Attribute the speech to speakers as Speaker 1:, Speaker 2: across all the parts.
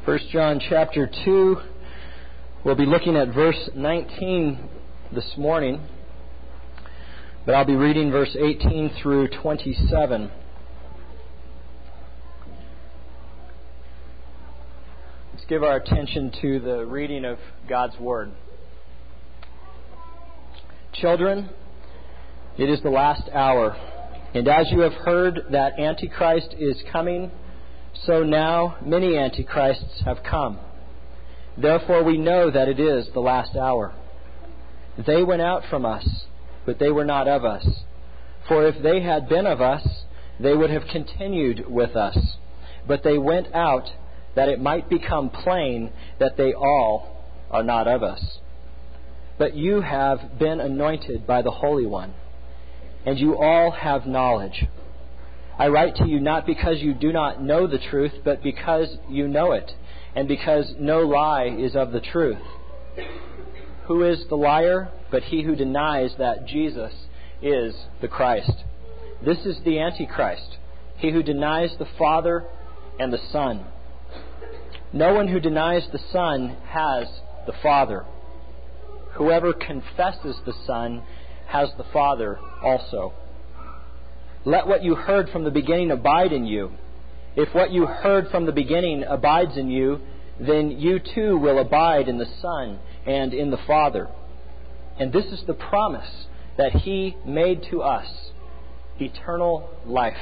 Speaker 1: 1 John chapter 2, we'll be looking at verse 19 this morning, but I'll be reading verse 18 through 27. Let's give our attention to the reading of God's Word. Children, it is the last hour, and as you have heard that Antichrist is coming, so now many antichrists have come. Therefore we know that it is the last hour. They went out from us, but they were not of us. For if they had been of us, they would have continued with us. But they went out that it might become plain that they all are not of us. But you have been anointed by the Holy One, and you all have knowledge. I write to you not because you do not know the truth, but because you know it, and because no lie is of the truth. Who is the liar but he who denies that Jesus is the Christ? This is the Antichrist, he who denies the Father and the Son. No one who denies the Son has the Father. Whoever confesses the Son has the Father also. Let what you heard from the beginning abide in you. If what you heard from the beginning abides in you, then you too will abide in the Son and in the Father. And this is the promise that He made to us, eternal life.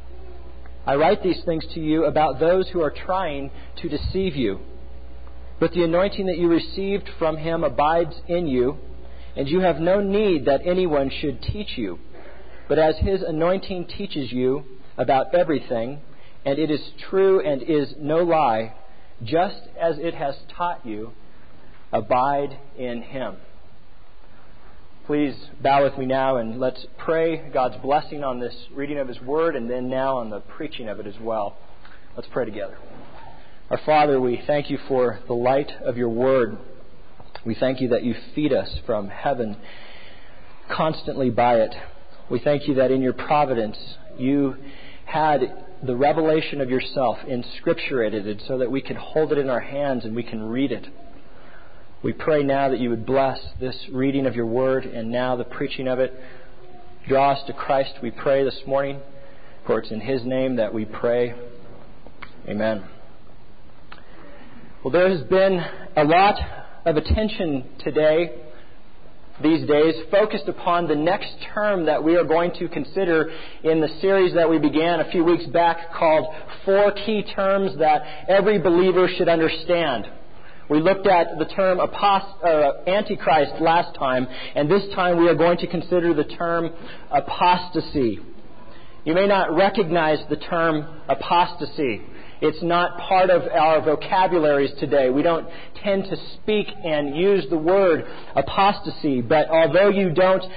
Speaker 1: I write these things to you about those who are trying to deceive you. But the anointing that you received from Him abides in you, and you have no need that anyone should teach you. But as His anointing teaches you about everything, and it is true and is no lie, just as it has taught you, abide in Him. Please bow with me now and let's pray God's blessing on this reading of His Word and then now on the preaching of it as well. Let's pray together. Our Father, we thank You for the light of Your Word. We thank You that You feed us from heaven constantly by it. We thank You that in Your providence You had the revelation of Yourself inscripturated so that we can hold it in our hands and we can read it. We pray now that You would bless this reading of Your Word and now the preaching of it. Draw us to Christ, we pray this morning, for it's in His name that we pray. Amen. Well, there has been a lot of attention these days, focused upon the next term that we are going to consider in the series that we began a few weeks back called 4 Key Terms That Every Believer Should Understand. We looked at the term Antichrist last time, and this time we are going to consider the term apostasy. You may not recognize the term apostasy. It's not part of our vocabularies today. We don't tend to speak and use the word apostasy. But although you're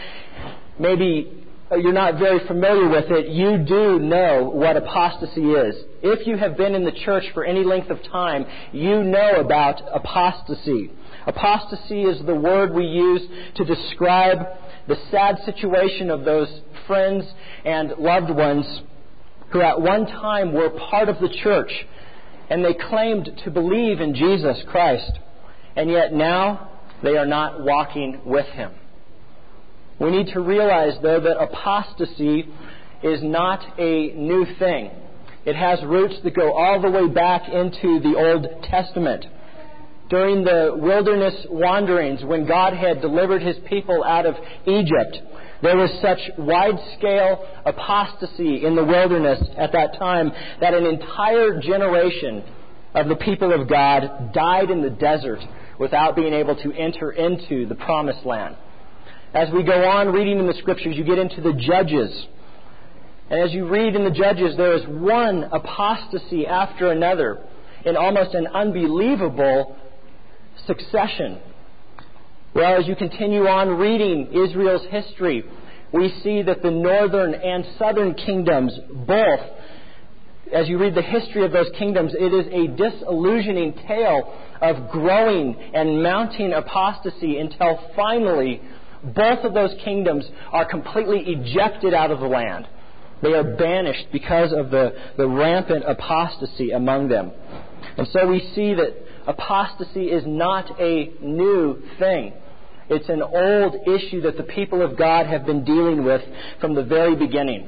Speaker 1: not very familiar with it, you do know what apostasy is. If you have been in the church for any length of time, you know about apostasy. Apostasy is the word we use to describe the sad situation of those friends and loved ones who at one time were part of the church, and they claimed to believe in Jesus Christ, and yet now they are not walking with Him. We need to realize, though, that apostasy is not a new thing. It has roots that go all the way back into the Old Testament. During the wilderness wanderings, when God had delivered His people out of Egypt, there was such wide-scale apostasy in the wilderness at that time that an entire generation of the people of God died in the desert without being able to enter into the Promised Land. As we go on reading in the Scriptures, you get into the Judges. And as you read in the Judges, there is one apostasy after another in almost an unbelievable succession. Well, as you continue on reading Israel's history, we see that the northern and southern kingdoms both, as you read the history of those kingdoms, it is a disillusioning tale of growing and mounting apostasy until finally both of those kingdoms are completely ejected out of the land. They are banished because of the rampant apostasy among them. And so we see that apostasy is not a new thing. It's an old issue that the people of God have been dealing with from the very beginning.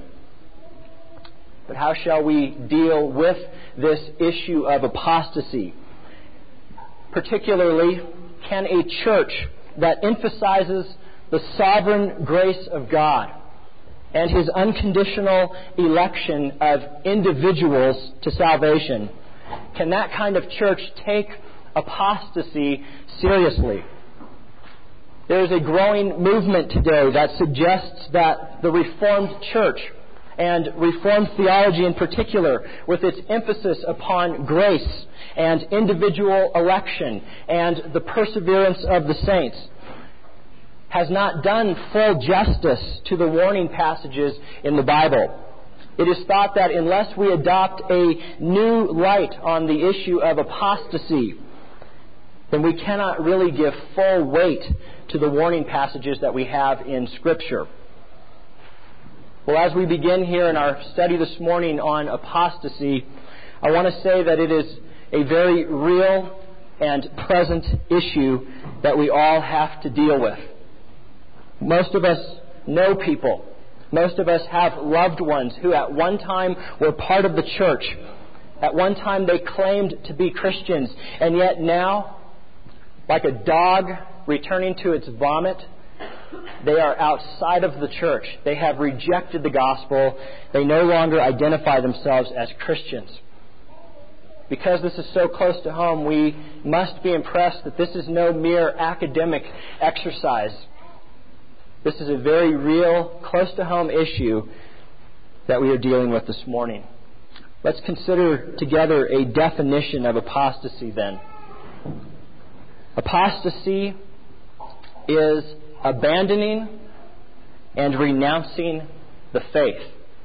Speaker 1: But how shall we deal with this issue of apostasy? Particularly, can a church that emphasizes the sovereign grace of God and His unconditional election of individuals to salvation, can that kind of church take apostasy seriously? There is a growing movement today that suggests that the Reformed Church and Reformed theology in particular, with its emphasis upon grace and individual election and the perseverance of the saints, has not done full justice to the warning passages in the Bible. It is thought that unless we adopt a new light on the issue of apostasy, then we cannot really give full weight to the warning passages that we have in Scripture. Well, as we begin here in our study this morning on apostasy, I want to say that it is a very real and present issue that we all have to deal with. Most of us know people. Most of us have loved ones who at one time were part of the church. At one time they claimed to be Christians, and yet now, like a dog returning to its vomit, they are outside of the church. They have rejected the gospel. They no longer identify themselves as Christians. Because this is so close to home, we must be impressed that this is no mere academic exercise. This is a very real, close-to-home issue that we are dealing with this morning. Let's consider together a definition of apostasy then. Apostasy is abandoning and renouncing the faith.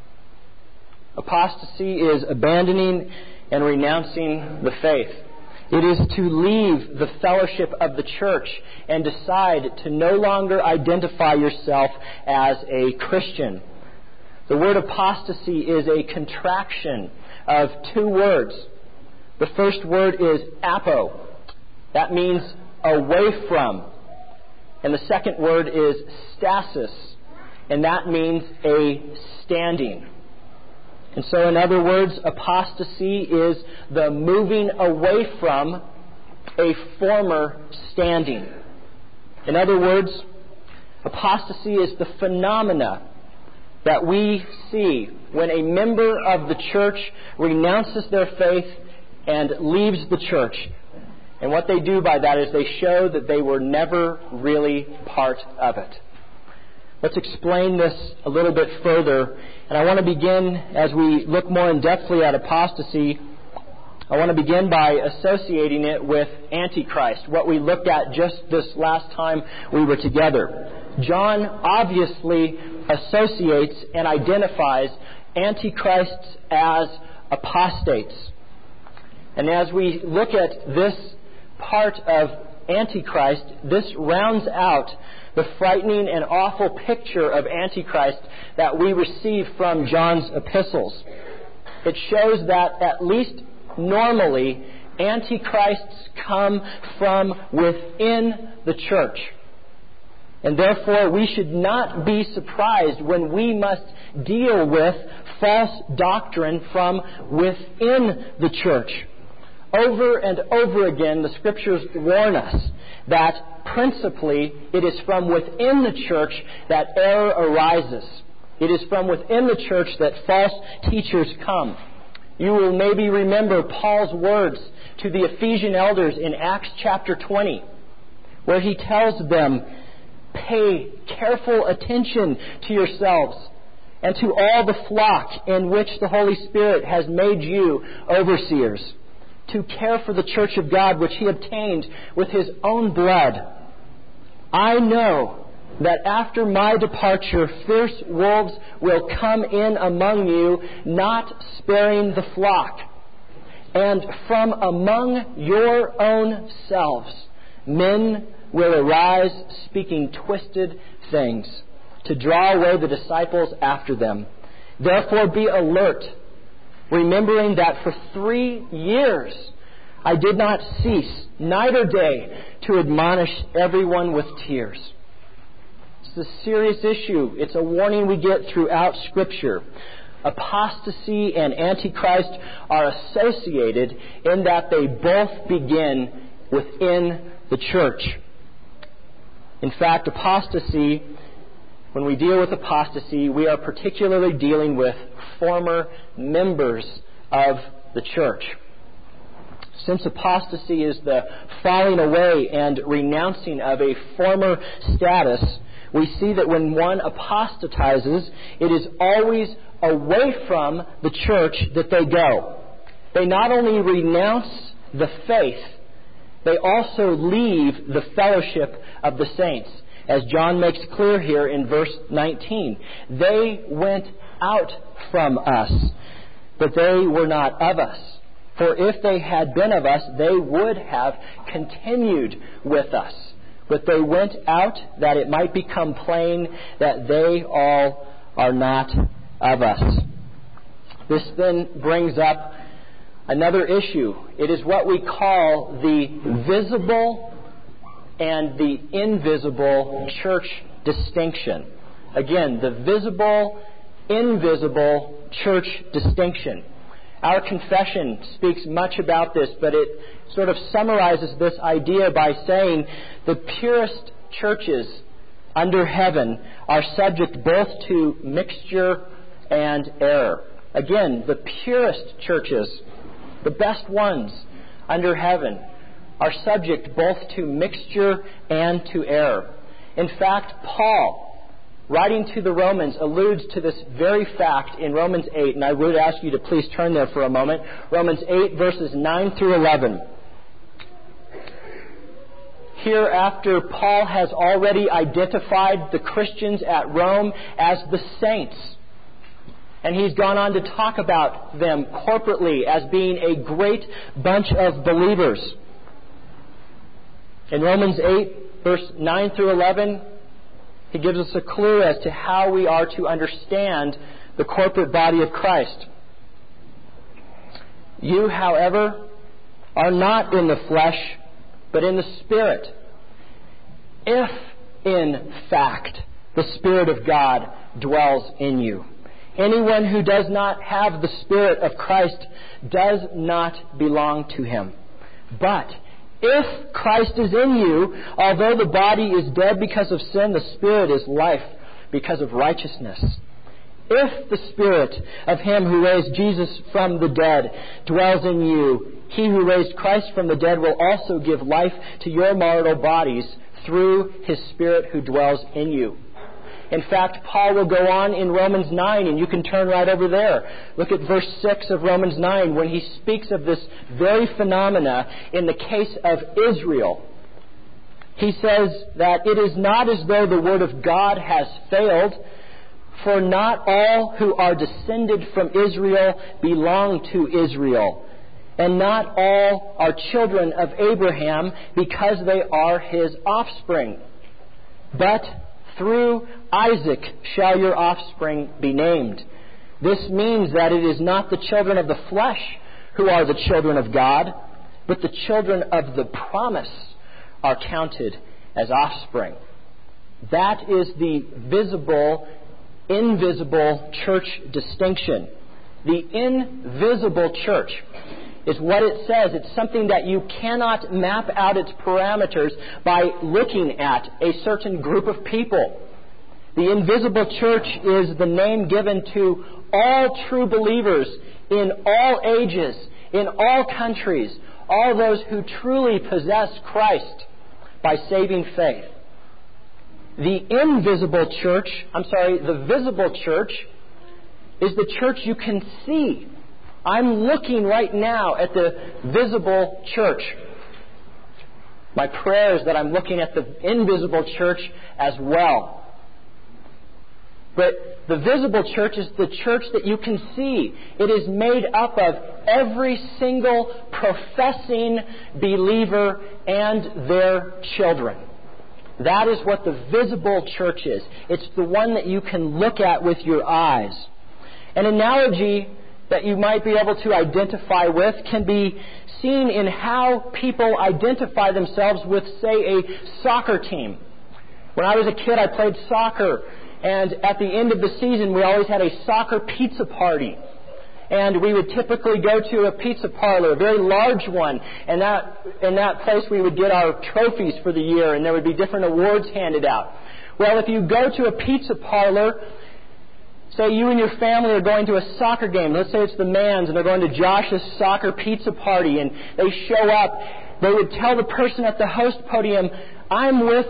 Speaker 1: Apostasy is abandoning and renouncing the faith. It is to leave the fellowship of the church and decide to no longer identify yourself as a Christian. The word apostasy is a contraction of two words. The first word is apo. That means away from. And the second word is stasis. And that means a standing. And so, in other words, apostasy is the moving away from a former standing. In other words, apostasy is the phenomena that we see when a member of the church renounces their faith and leaves the church. And what they do by that is they show that they were never really part of it. Let's explain this a little bit further. And I want to begin, as we look more in-depthly at apostasy, I want to begin by associating it with Antichrist, what we looked at just this last time we were together. John obviously associates and identifies Antichrists as apostates. And as we look at this part of Antichrist, this rounds out the frightening and awful picture of Antichrist that we receive from John's epistles. It shows that, at least normally, Antichrists come from within the church. And therefore, we should not be surprised when we must deal with false doctrine from within the church. Over and over again, the Scriptures warn us that principally it is from within the church that error arises. It is from within the church that false teachers come. You will maybe remember Paul's words to the Ephesian elders in Acts chapter 20, where he tells them, "Pay careful attention to yourselves and to all the flock in which the Holy Spirit has made you overseers, to care for the church of God which He obtained with His own blood. I know that after my departure fierce wolves will come in among you, not sparing the flock. And from among your own selves men will arise speaking twisted things, to draw away the disciples after them. Therefore be alert, remembering that for 3 years I did not cease night or day to admonish everyone with tears. It's a serious issue. It's a warning we get throughout Scripture. Apostasy and Antichrist are associated in that they both begin within the church. In fact, apostasy, when we deal with apostasy, we are particularly dealing with former members of the church. Since apostasy is the falling away and renouncing of a former status, we see that when one apostatizes, it is always away from the church that they go. They not only renounce the faith, they also leave the fellowship of the saints. As John makes clear here in verse 19, they went out from us, but they were not of us. For if they had been of us, they would have continued with us. But they went out that it might become plain that they all are not of us. This then brings up another issue. It is what we call the visible and the invisible church distinction. Again, the visible, invisible church distinction. Our confession speaks much about this, but it sort of summarizes this idea by saying the purest churches under heaven are subject both to mixture and error. Again, the purest churches, the best ones under heaven, are subject both to mixture and to error. In fact, Paul, writing to the Romans, alludes to this very fact in Romans 8, and I would ask you to please turn there for a moment. Romans 8, verses 9 through 11. Here, after Paul has already identified the Christians at Rome as the saints, and he's gone on to talk about them corporately as being a great bunch of believers. In Romans 8, verse 9 through 11, he gives us a clue as to how we are to understand the corporate body of Christ. You, however, are not in the flesh, but in the Spirit, if, in fact, the Spirit of God dwells in you. Anyone who does not have the Spirit of Christ does not belong to Him. But if Christ is in you, although the body is dead because of sin, the Spirit is life because of righteousness. If the Spirit of Him who raised Jesus from the dead dwells in you, He who raised Christ from the dead will also give life to your mortal bodies through His Spirit who dwells in you. In fact, Paul will go on in Romans 9, and you can turn right over there. Look at verse 6 of Romans 9 when he speaks of this very phenomena in the case of Israel. He says that it is not as though the word of God has failed, for not all who are descended from Israel belong to Israel, and not all are children of Abraham because they are his offspring. But through Isaac shall your offspring be named. This means that it is not the children of the flesh who are the children of God, but the children of the promise are counted as offspring. That is the visible, invisible church distinction. The invisible church is what it says. It's something that you cannot map out its parameters by looking at a certain group of people. The invisible church is the name given to all true believers in all ages, in all countries, all those who truly possess Christ by saving faith. The visible church is the church you can see. I'm looking right now at the visible church. My prayer is that I'm looking at the invisible church as well. But the visible church is the church that you can see. It is made up of every single professing believer and their children. That is what the visible church is. It's the one that you can look at with your eyes. An analogy that you might be able to identify with can be seen in how people identify themselves with, say, a soccer team. When I was a kid, I played soccer, and at the end of the season, we always had a soccer pizza party. And we would typically go to a pizza parlor, a very large one, and in that place we would get our trophies for the year, and there would be different awards handed out. Well, if you go to a pizza parlor, say you and your family are going to a soccer game. Let's say it's the Mans, and they're going to Josh's soccer pizza party, and they show up. They would tell the person at the host podium, I'm with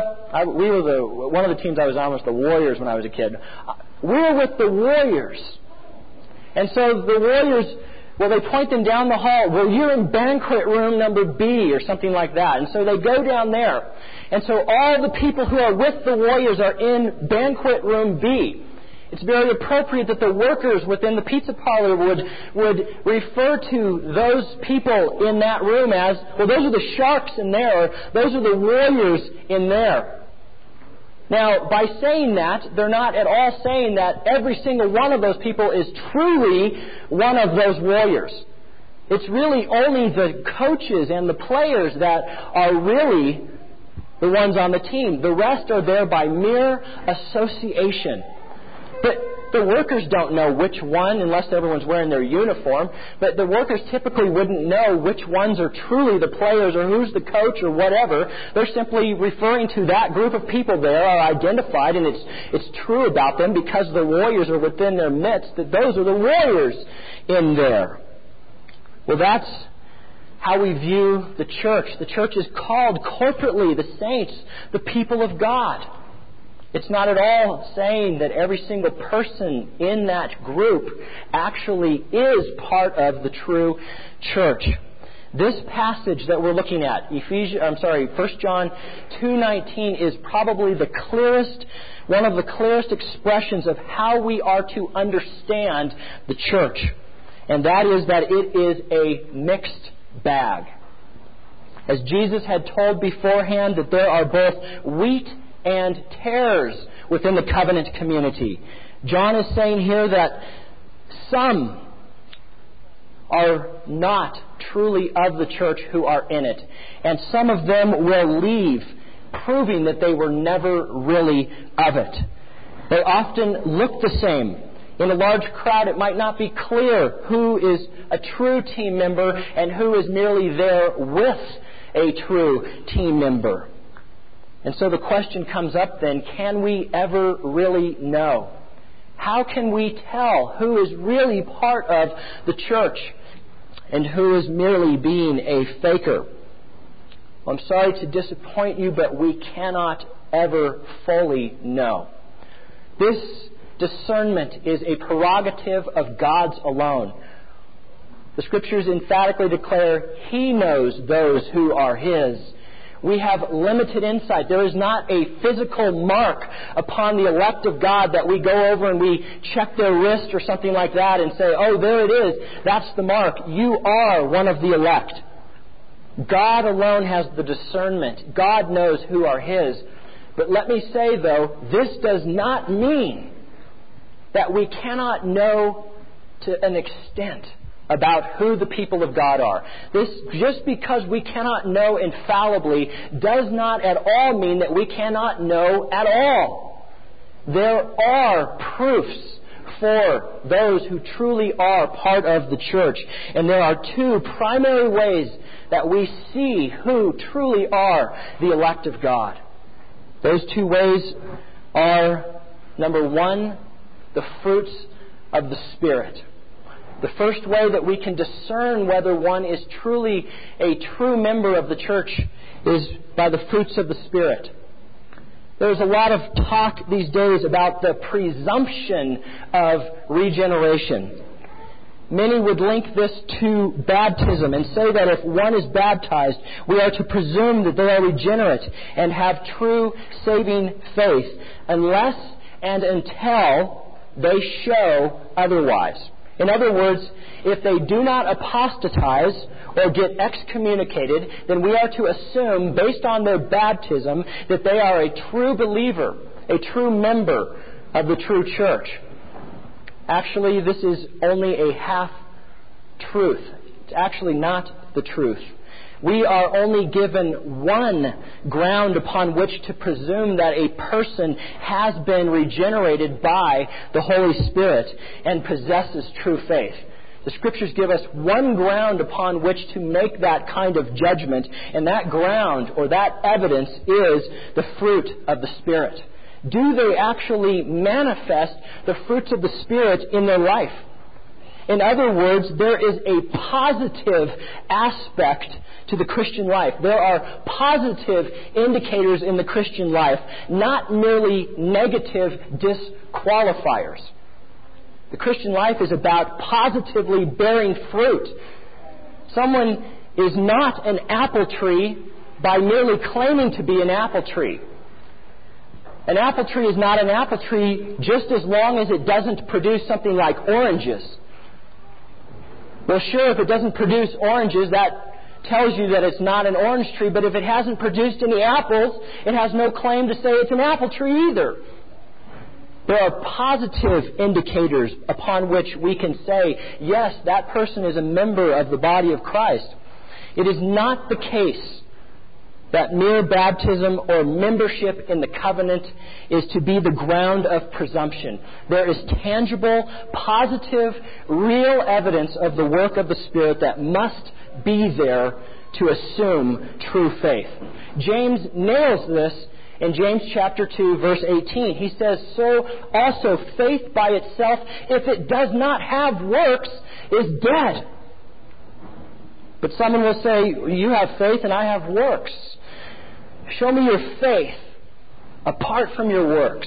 Speaker 1: one of the teams I was on was the Warriors when I was a kid. We're with the Warriors. And so the Warriors, they point them down the hall. Well, you're in banquet room number B or something like that. And so they go down there. And so all the people who are with the Warriors are in banquet room B. It's very appropriate that the workers within the pizza parlor would refer to those people in that room as, well, those are the Sharks in there, or those are the Warriors in there. Now, by saying that, they're not at all saying that every single one of those people is truly one of those Warriors. It's really only the coaches and the players that are really the ones on the team. The rest are there by mere association. But the workers don't know which one, unless everyone's wearing their uniform, but the workers typically wouldn't know which ones are truly the players or who's the coach or whatever. They're simply referring to that group of people there are identified, and it's true about them because the Warriors are within their midst, that those are the Warriors in there. Well, that's how we view the church. The church is called corporately the saints, the people of God. It's not at all saying that every single person in that group actually is part of the true church. This passage that we're looking at, 1 John 2:19, is probably one of the clearest expressions of how we are to understand the church. And that is that it is a mixed bag. As Jesus had told beforehand that there are both wheat and tares within the covenant community. John is saying here that some are not truly of the church who are in it, and some of them will leave, proving that they were never really of it. They often look the same. In a large crowd, it might not be clear who is a true team member and who is merely there with a true team member. And so the question comes up then, can we ever really know? How can we tell who is really part of the church and who is merely being a faker? Well, I'm sorry to disappoint you, but we cannot ever fully know. This discernment is a prerogative of God's alone. The Scriptures emphatically declare He knows those who are His. We have limited insight. There is not a physical mark upon the elect of God that we go over and we check their wrist or something like that and say, oh, there it is. That's the mark. You are one of the elect. God alone has the discernment. God knows who are His. But let me say, though, this does not mean that we cannot know to an extent about who the people of God are. This, just because we cannot know infallibly, does not at all mean that we cannot know at all. There are proofs for those who truly are part of the church. And there are two primary ways that we see who truly are the elect of God. Those two ways are, number one, the fruits of the Spirit. The first way that we can discern whether one is truly a true member of the church is by the fruits of the Spirit. There's a lot of talk these days about the presumption of regeneration. Many would link this to baptism and say that if one is baptized, we are to presume that they are regenerate and have true saving faith, unless and until they show otherwise. In other words, if they do not apostatize or get excommunicated, then we are to assume, based on their baptism, that they are a true believer, a true member of the true church. Actually, this is only a half-truth. It's actually not the truth. We are only given one ground upon which to presume that a person has been regenerated by the Holy Spirit and possesses true faith. The Scriptures give us one ground upon which to make that kind of judgment, and that ground or that evidence is the fruit of the Spirit. Do they actually manifest the fruits of the Spirit in their life? In other words, there is a positive aspect to the Christian life. There are positive indicators in the Christian life, not merely negative disqualifiers. The Christian life is about positively bearing fruit. Someone is not an apple tree by merely claiming to be an apple tree. An apple tree is not an apple tree just as long as it doesn't produce something like oranges. Well, sure, if it doesn't produce oranges, that tells you that it's not an orange tree, but if it hasn't produced any apples, it has no claim to say it's an apple tree either. There are positive indicators upon which we can say, yes, that person is a member of the body of Christ. It is not the case that mere baptism or membership in the covenant is to be the ground of presumption. There is tangible, positive, real evidence of the work of the Spirit that must be there to assume true faith. James nails this in James chapter 2, verse 18. He says, so also faith by itself, if it does not have works, is dead. But someone will say, you have faith and I have works. Show me your faith apart from your works.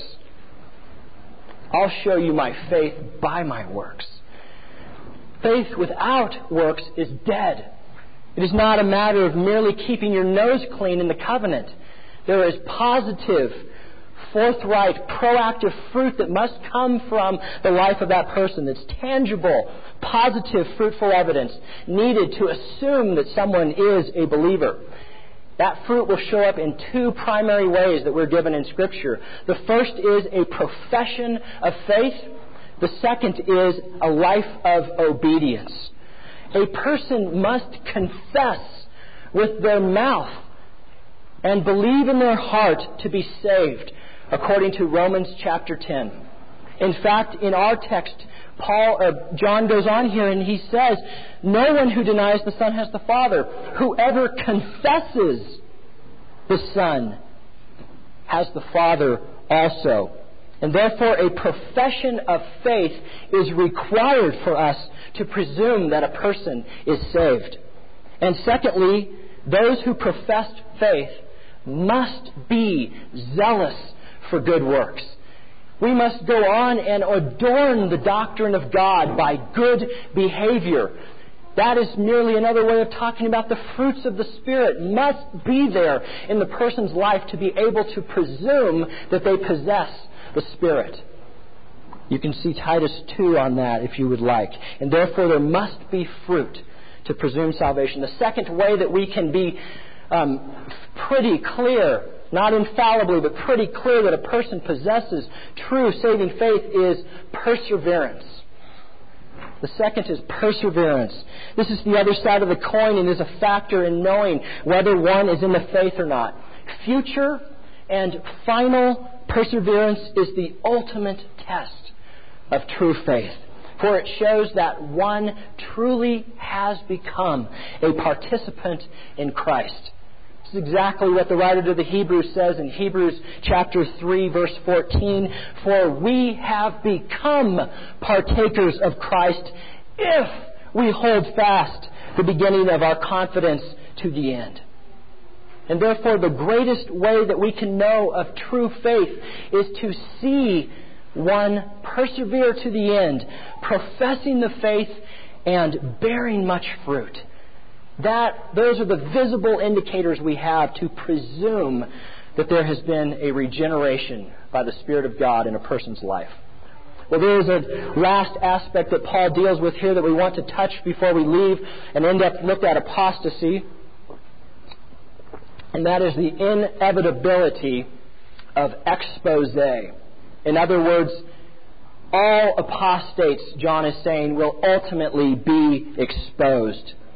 Speaker 1: I'll show you my faith by my works. Faith without works is dead. It is not a matter of merely keeping your nose clean in the covenant. There is positive, forthright, proactive fruit that must come from the life of that person. That's tangible, positive, fruitful evidence needed to assume that someone is a believer. That fruit will show up in two primary ways that we're given in Scripture. The first is a profession of faith. The second is a life of obedience. A person must confess with their mouth and believe in their heart to be saved, according to Romans chapter 10. In fact, in our text, John goes on here and he says, no one who denies the Son has the Father. Whoever confesses the Son has the Father also. And therefore, a profession of faith is required for us to presume that a person is saved. And secondly, those who profess faith must be zealous for good works. We must go on and adorn the doctrine of God by good behavior. That is merely another way of talking about the fruits of the Spirit must be there in the person's life to be able to presume that they possess the Spirit. You can see Titus 2 on that if you would like. And therefore there must be fruit to presume salvation. The second way that we can be pretty clear, not infallibly, but pretty clear that a person possesses true saving faith is perseverance. The second is perseverance. This is the other side of the coin and is a factor in knowing whether one is in the faith or not. Future and final perseverance is the ultimate test of true faith. For it shows that one truly has become a participant in Christ. This is exactly what the writer to the Hebrews says in Hebrews chapter 3, verse 14. For we have become partakers of Christ if we hold fast the beginning of our confidence to the end. And therefore, the greatest way that we can know of true faith is to see one persevere to the end, professing the faith and bearing much fruit. Those are the visible indicators we have to presume that there has been a regeneration by the Spirit of God in a person's life. Well, there is a last aspect that Paul deals with here that we want to touch before we leave and end up look at apostasy. And that is the inevitability of expose. In other words, all apostates, John is saying, will ultimately be exposed.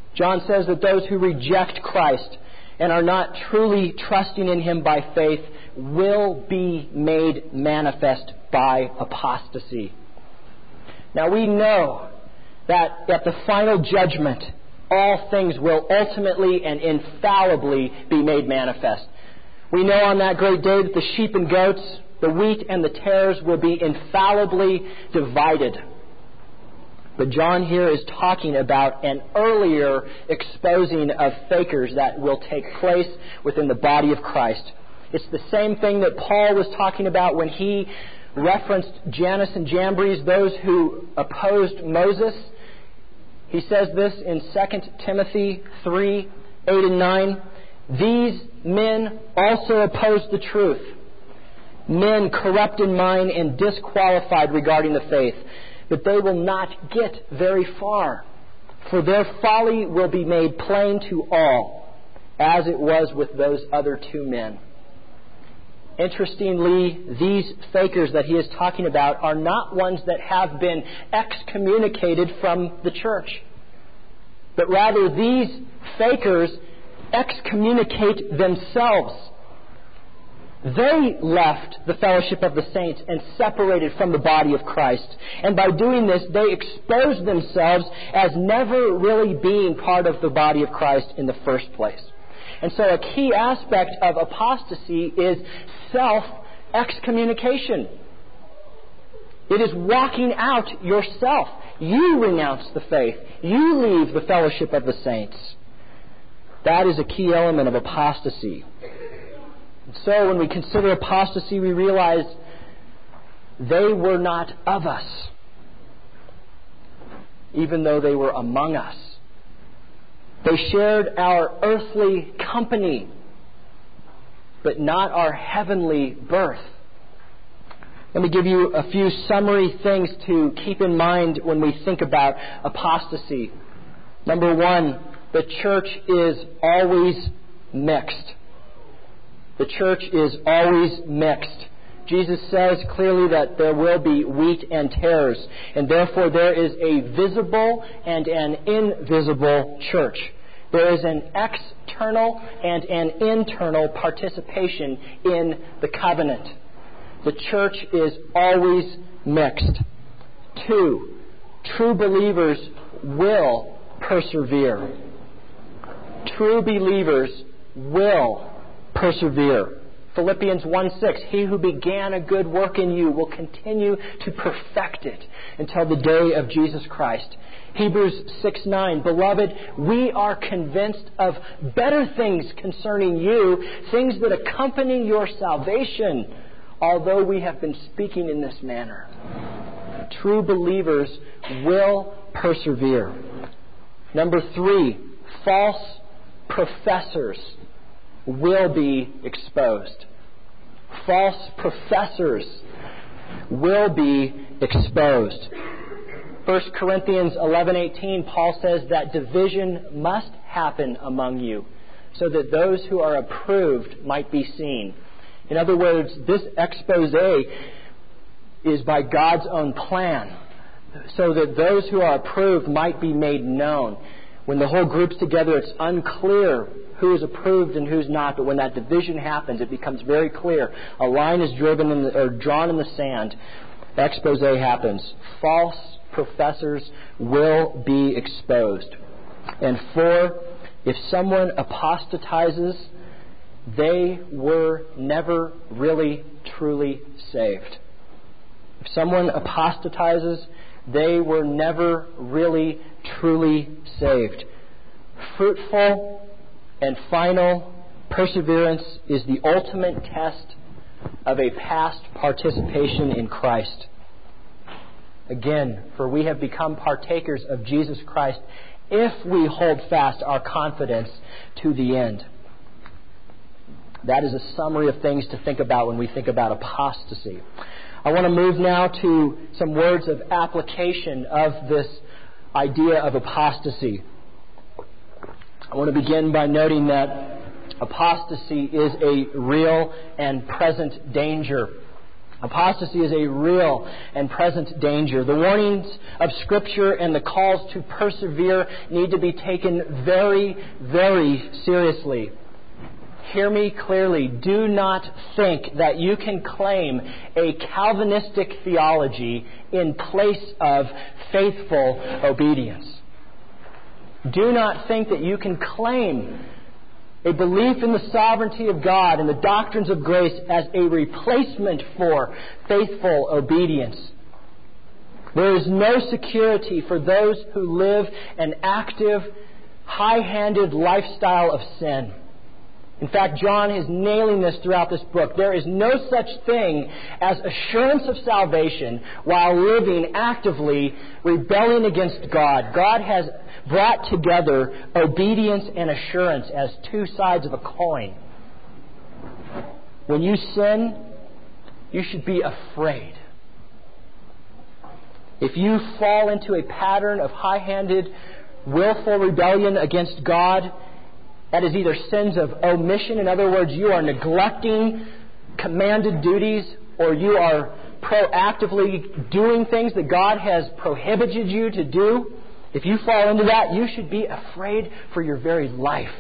Speaker 1: John says that those who reject Christ and are not truly trusting in Him by faith will be made manifest by apostasy. Now we know that at the final judgment, all things will ultimately and infallibly be made manifest. We know on that great day that the sheep and goats, the wheat and the tares will be infallibly divided. But John here is talking about an earlier exposing of fakers that will take place within the body of Christ. It's the same thing that Paul was talking about when he referenced Jannes and Jambres, those who opposed Moses. He says this in 2 Timothy 3, 8 and 9. These men also oppose the truth, men corrupt in mind and disqualified regarding the faith. But they will not get very far, for their folly will be made plain to all, as it was with those other two men. Interestingly, these fakers that he is talking about are not ones that have been excommunicated from the church, but rather these fakers excommunicate themselves. They left the fellowship of the saints and separated from the body of Christ. And by doing this, they exposed themselves as never really being part of the body of Christ in the first place. And so a key aspect of apostasy is self-excommunication. It is walking out yourself. You renounce the faith. You leave the fellowship of the saints. That is a key element of apostasy. So when we consider apostasy, we realize they were not of us, even though they were among us. They shared our earthly company, but not our heavenly birth. Let me give you a few summary things to keep in mind when we think about apostasy. Number one, the church is always mixed. The church is always mixed. Jesus says clearly that there will be wheat and tares, and therefore there is a visible and an invisible church. There is an external and an internal participation in the covenant. The church is always mixed. 2, true believers will persevere. True believers will persevere. Philippians 1:6, he who began a good work in you will continue to perfect it until the day of Jesus Christ. Hebrews 6:9, beloved, we are convinced of better things concerning you, things that accompany your salvation, although we have been speaking in this manner. True believers will persevere. Number 3, false professors will be exposed. False professors will be exposed. 1 Corinthians 11:18, Paul says that division must happen among you, so that those who are approved might be seen. In other words, this expose is by God's own plan, so that those who are approved might be made known. When the whole group's together, it's unclear who is approved and who's not. But when that division happens, it becomes very clear. A line is drawn in the sand. The expose happens. False professors will be exposed. And 4, if someone apostatizes, they were never really, truly saved. If someone apostatizes, they were never really, truly saved. Fruitful and final perseverance is the ultimate test of a past participation in Christ. Again, for we have become partakers of Jesus Christ if we hold fast our confidence to the end. That is a summary of things to think about when we think about apostasy. I want to move now to some words of application of this idea of apostasy. I want to begin by noting that apostasy is a real and present danger. Apostasy is a real and present danger. The warnings of Scripture and the calls to persevere need to be taken very, very seriously. Hear me clearly. Do not think that you can claim a Calvinistic theology in place of faithful obedience. Do not think that you can claim a belief in the sovereignty of God and the doctrines of grace as a replacement for faithful obedience. There is no security for those who live an active, high-handed lifestyle of sin. In fact, John is nailing this throughout this book. There is no such thing as assurance of salvation while living actively rebelling against God. God has brought together obedience and assurance as two sides of a coin. When you sin, you should be afraid. If you fall into a pattern of high-handed, willful rebellion against God, that is either sins of omission. In other words, you are neglecting commanded duties, or you are proactively doing things that God has prohibited you to do. If you fall into that, you should be afraid for your very life.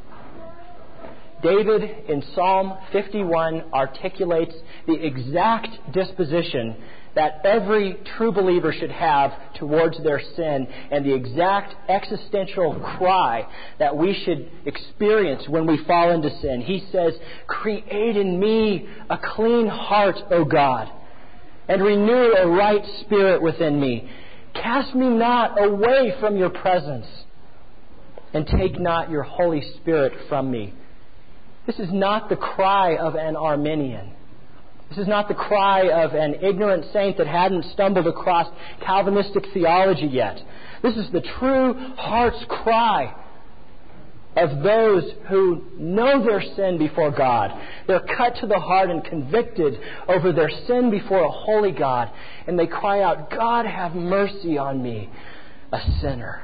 Speaker 1: David in Psalm 51 articulates the exact disposition that every true believer should have towards their sin, and the exact existential cry that we should experience when we fall into sin. He says, "Create in me a clean heart, O God, and renew a right spirit within me. Cast me not away from your presence, and take not your Holy Spirit from me." This is not the cry of an Arminian. This is not the cry of an ignorant saint that hadn't stumbled across Calvinistic theology yet. This is the true heart's cry of those who know their sin before God. They're cut to the heart and convicted over their sin before a holy God. And they cry out, "God, have mercy on me, a sinner."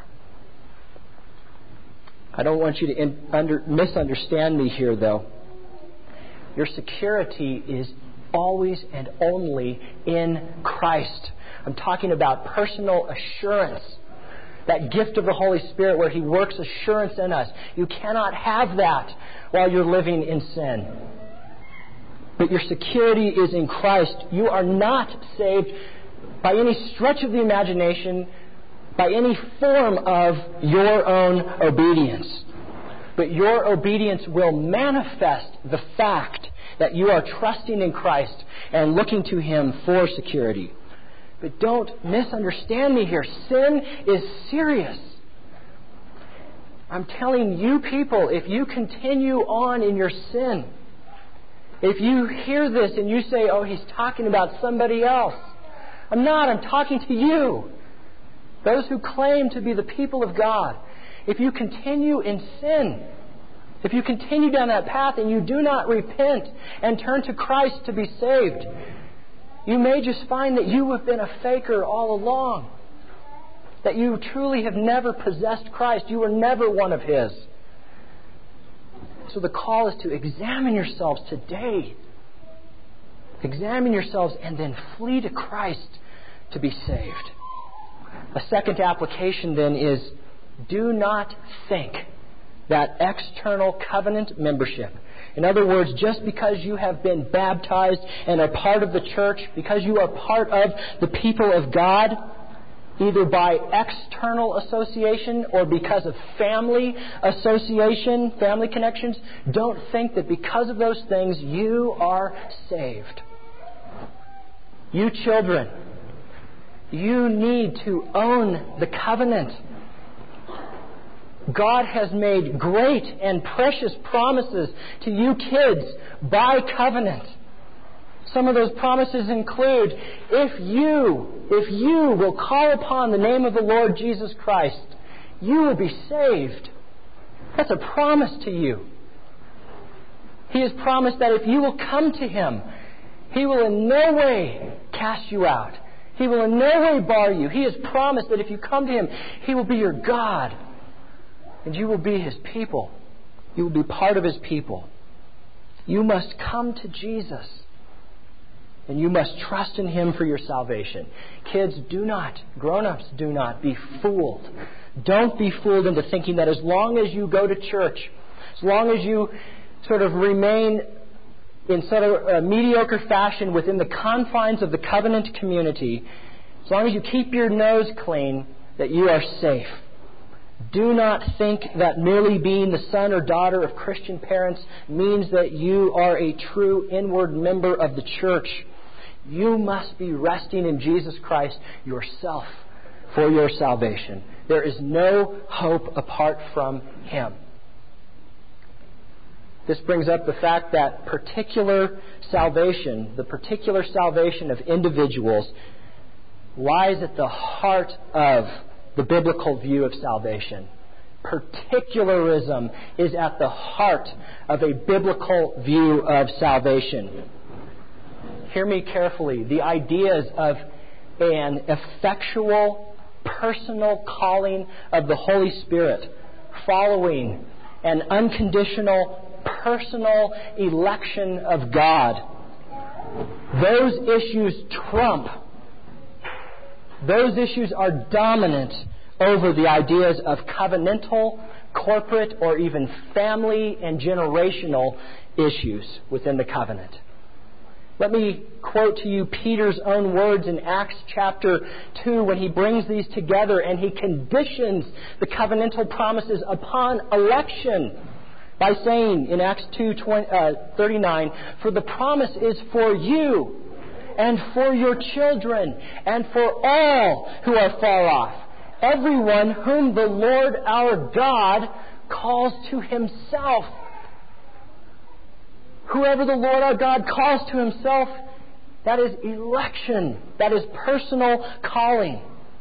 Speaker 1: I don't want you to misunderstand me here, though. Your security is always and only in Christ. I'm talking about personal assurance. That gift of the Holy Spirit where He works assurance in us. You cannot have that while you're living in sin. But your security is in Christ. You are not saved by any stretch of the imagination, by any form of your own obedience. But your obedience will manifest the fact that you are trusting in Christ and looking to Him for security. But don't misunderstand me here. Sin is serious. I'm telling you people, if you continue on in your sin, if you hear this and you say, "Oh, he's talking about somebody else." I'm not. I'm talking to you. Those who claim to be the people of God. If you continue in sin, if you continue down that path and you do not repent and turn to Christ to be saved, you may just find that you have been a faker all along. That you truly have never possessed Christ. You were never one of His. So the call is to examine yourselves today. Examine yourselves and then flee to Christ to be saved. A second application then is, do not think that external covenant membership, in other words, just because you have been baptized and are part of the church, because you are part of the people of God, either by external association or because of family association, family connections, don't think that because of those things you are saved. You children, you need to own the covenant. God has made great and precious promises to you kids by covenant. Some of those promises include, if you will call upon the name of the Lord Jesus Christ, you will be saved. That's a promise to you. He has promised that if you will come to Him, He will in no way cast you out. He will in no way bar you. He has promised that if you come to Him, He will be your God. And you will be His people. You will be part of His people. You must come to Jesus. And you must trust in Him for your salvation. Kids, grown-ups, do not be fooled. Don't be fooled into thinking that as long as you go to church, as long as you sort of remain in sort of a mediocre fashion within the confines of the covenant community, as long as you keep your nose clean, that you are safe. Do not think that merely being the son or daughter of Christian parents means that you are a true inward member of the church. You must be resting in Jesus Christ yourself for your salvation. There is no hope apart from Him. This brings up the fact that the particular salvation of individuals lies at the heart of the biblical view of salvation. Particularism is at the heart of a biblical view of salvation. Hear me carefully. The ideas of an effectual, personal calling of the Holy Spirit following an unconditional, personal election of God. Those issues trump. Those issues are dominant over the ideas of covenantal, corporate, or even family and generational issues within the covenant. Let me quote to you Peter's own words in Acts chapter 2 when he brings these together and he conditions the covenantal promises upon election by saying in Acts 2:39, "For the promise is for you and for your children and for all who are far off, everyone whom the Lord our God calls to Himself." Whoever the Lord our God calls to Himself, that is election. That is personal calling.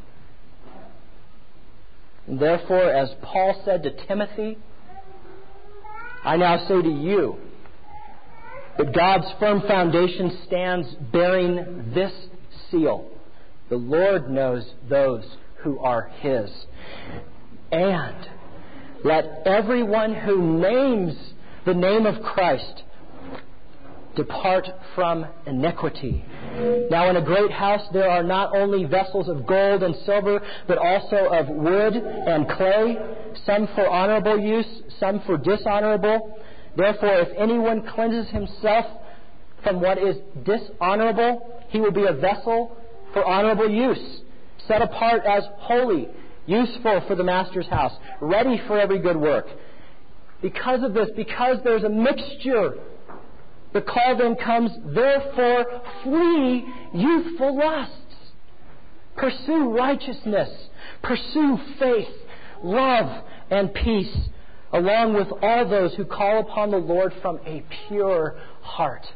Speaker 1: And therefore, as Paul said to Timothy, I now say to you that God's firm foundation stands bearing this seal. The Lord knows those who are His. And let everyone who names the name of Christ depart from iniquity. Now in a great house there are not only vessels of gold and silver, but also of wood and clay, some for honorable use, some for dishonorable. Therefore, if anyone cleanses himself from what is dishonorable, he will be a vessel for honorable use, set apart as holy, useful for the Master's house, ready for every good work. Because of this, because there's a mixture, the call then comes, therefore, flee youthful lusts. Pursue righteousness. Pursue faith, love, and peace, along with all those who call upon the Lord from a pure heart.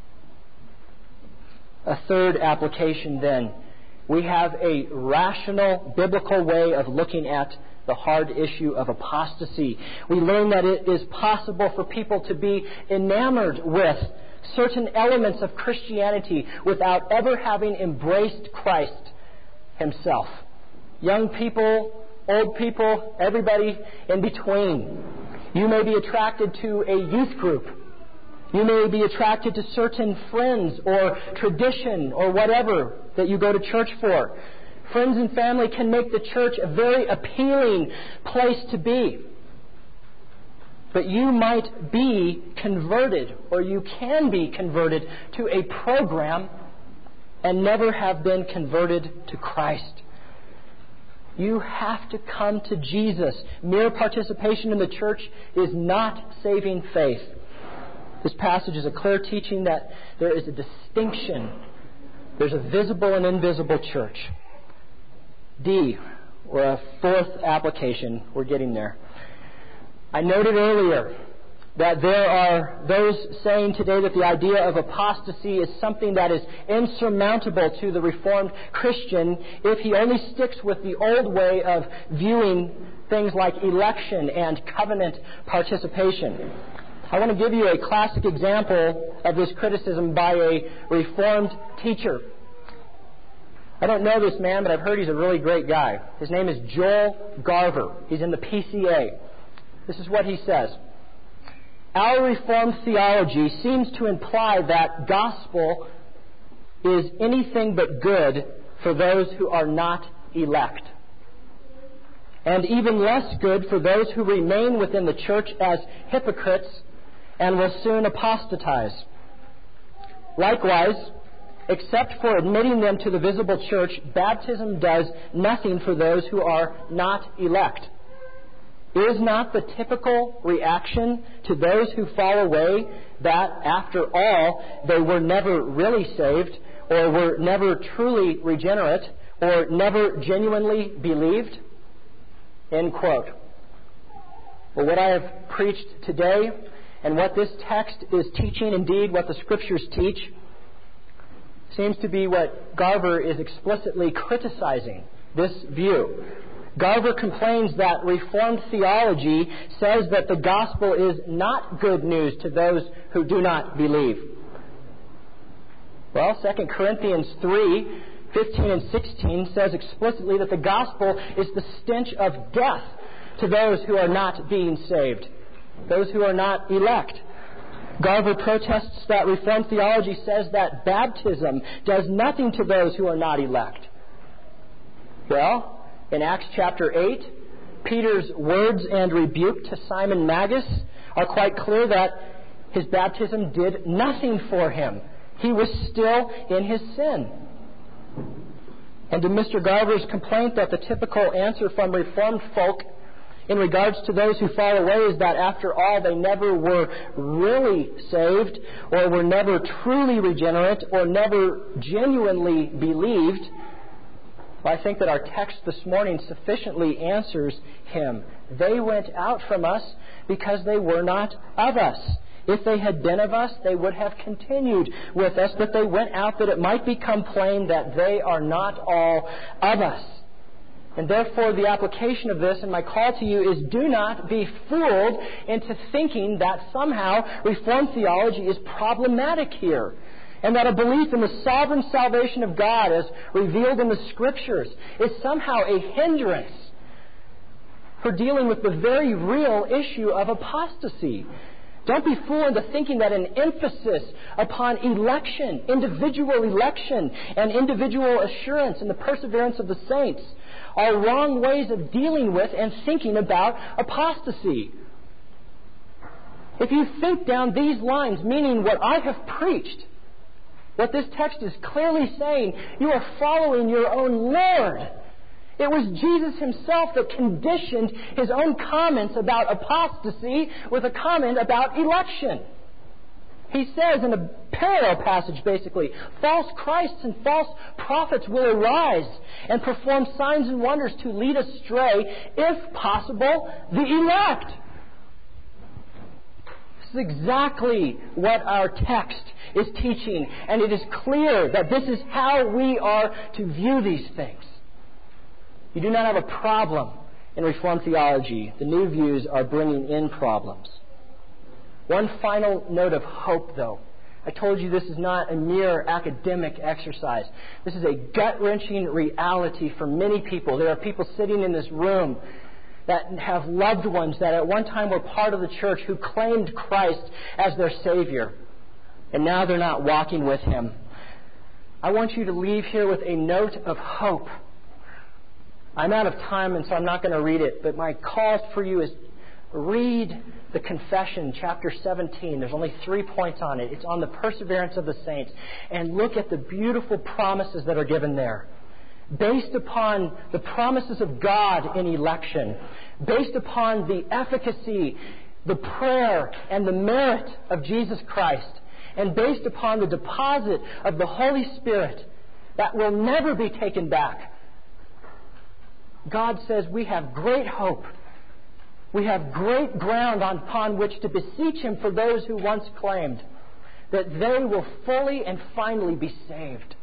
Speaker 1: A third application then. We have a rational, biblical way of looking at the hard issue of apostasy. We learn that it is possible for people to be enamored with certain elements of Christianity without ever having embraced Christ Himself. Young people, old people, everybody in between. You may be attracted to a youth group. You may be attracted to certain friends or tradition or whatever that you go to church for. Friends and family can make the church a very appealing place to be. But you might be converted, or you can be converted to a program and never have been converted to Christ. You have to come to Jesus. Mere participation in the church is not saving faith. This passage is a clear teaching that there is a distinction. There's a visible and invisible church. D, or a fourth application. We're getting there. I noted earlier that there are those saying today that the idea of apostasy is something that is insurmountable to the Reformed Christian if he only sticks with the old way of viewing things like election and covenant participation. I want to give you a classic example of this criticism by a Reformed teacher. I don't know this man, but I've heard he's a really great guy. His name is Joel Garver. He's in the PCA. This is what he says. Our Reformed theology seems to imply that gospel is anything but good for those who are not elect, and even less good for those who remain within the church as hypocrites and will soon apostatize. Likewise, except for admitting them to the visible church, baptism does nothing for those who are not elect. Is not the typical reaction to those who fall away that, after all, they were never really saved, or were never truly regenerate, or never genuinely believed? End quote. Well, what I have preached today, and what this text is teaching, indeed what the Scriptures teach, seems to be what Garver is explicitly criticizing, this view. Garver complains that Reformed theology says that the gospel is not good news to those who do not believe. Well, 2 Corinthians 3:15 and 16 says explicitly that the gospel is the stench of death to those who are not being saved, those who are not elect. Garver protests that Reformed theology says that baptism does nothing to those who are not elect. Well, in Acts chapter 8, Peter's words and rebuke to Simon Magus are quite clear that his baptism did nothing for him. He was still in his sin. And to Mr. Garver's complaint that the typical answer from Reformed folk in regards to those who fall away is that, after all, they never were really saved, or were never truly regenerate, or never genuinely believed, I think that our text this morning sufficiently answers him. They went out from us because they were not of us. If they had been of us, they would have continued with us, but they went out that it might become plain that they are not all of us. And therefore, the application of this, and my call to you, is do not be fooled into thinking that somehow Reformed theology is problematic here, and that a belief in the sovereign salvation of God as revealed in the Scriptures is somehow a hindrance for dealing with the very real issue of apostasy. Don't be fooled into thinking that an emphasis upon election, individual election, and individual assurance and the perseverance of the saints are wrong ways of dealing with and thinking about apostasy. If you think down these lines, meaning what I have preached, what this text is clearly saying, you are following your own Lord. It was Jesus himself that conditioned his own comments about apostasy with a comment about election. He says in a parallel passage, basically, false Christs and false prophets will arise and perform signs and wonders to lead astray, if possible, the elect. This is exactly what our text is teaching, and it is clear that this is how we are to view these things. You do not have a problem in Reformed theology. The new views are bringing in problems. One final note of hope, though. I told you this is not a mere academic exercise. This is a gut-wrenching reality for many people. There are people sitting in this room that have loved ones that at one time were part of the church who claimed Christ as their Savior, and now they're not walking with Him. I want you to leave here with a note of hope. I'm out of time, and so I'm not going to read it, but my call for you is read the Confession, chapter 17. There's only 3 points on it. It's on the perseverance of the saints. And look at the beautiful promises that are given there, based upon the promises of God in election, based upon the efficacy, the prayer, and the merit of Jesus Christ, and based upon the deposit of the Holy Spirit that will never be taken back. God says we have great hope. We have great ground upon which to beseech Him for those who once claimed that they will fully and finally be saved.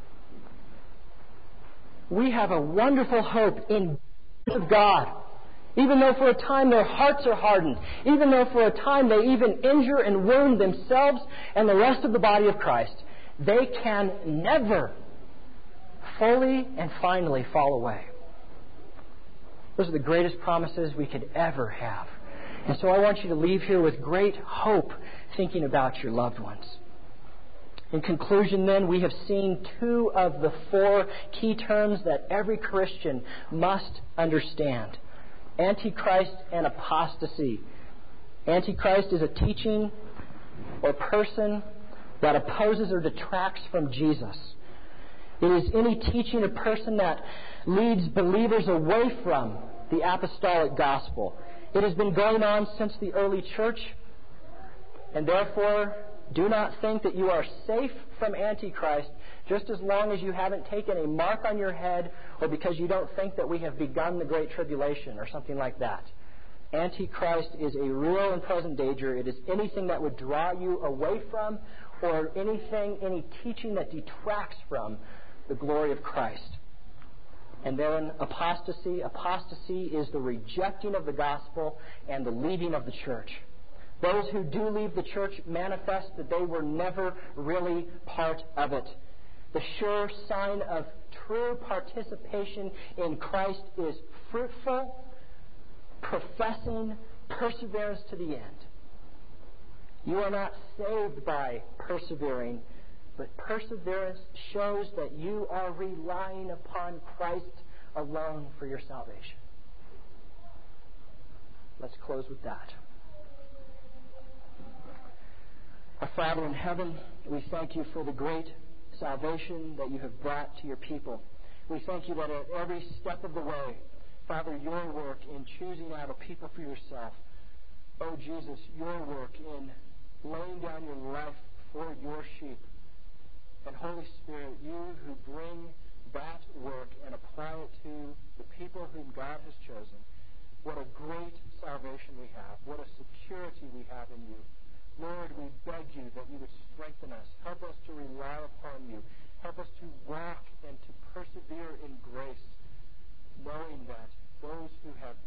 Speaker 1: We have a wonderful hope in of God. Even though for a time their hearts are hardened, even though for a time they even injure and wound themselves and the rest of the body of Christ, they can never fully and finally fall away. Those are the greatest promises we could ever have. And so I want you to leave here with great hope thinking about your loved ones. In conclusion, then, we have seen two of the four key terms that every Christian must understand: Antichrist and apostasy. Antichrist is a teaching or person that opposes or detracts from Jesus. It is any teaching or person that leads believers away from the apostolic gospel. It has been going on since the early church, and therefore do not think that you are safe from Antichrist just as long as you haven't taken a mark on your head or because you don't think that we have begun the Great Tribulation or something like that. Antichrist is a real and present danger. It is anything that would draw you away from or any teaching that detracts from the glory of Christ. And then apostasy. Apostasy is the rejecting of the gospel and the leaving of the church. Those who do leave the church manifest that they were never really part of it. The sure sign of true participation in Christ is fruitful, professing perseverance to the end. You are not saved by persevering, but perseverance shows that you are relying upon Christ alone for your salvation. Let's close with that. Our Father in heaven, we thank you for the great salvation that you have brought to your people. We thank you that at every step of the way, Father, your work in choosing out a people for yourself. Oh, Jesus, your work in laying down your life for your sheep. And Holy Spirit, you who bring that work and apply it to the people whom God has chosen. What a great salvation we have. What a security we have in you. Lord, we beg you that you would strengthen us. Help us to rely upon you. Help us to walk and to persevere in grace, knowing that those who have